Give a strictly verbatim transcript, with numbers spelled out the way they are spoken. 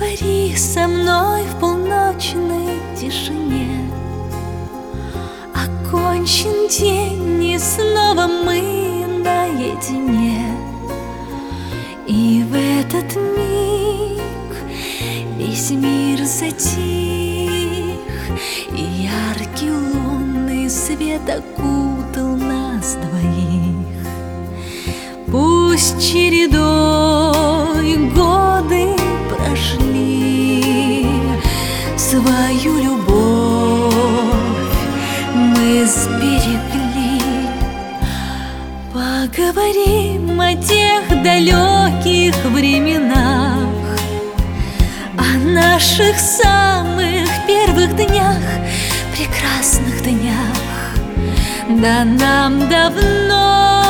Поговори со мной в полночной тишине. Окончен день, и снова мы наедине. И в этот миг весь мир затих, и яркий лунный свет окутал нас двоих. Пусть чередой годы прошли, свою любовь мы сберегли. Поговорим о тех далеких временах, о наших самых первых днях, прекрасных днях. Да нам давно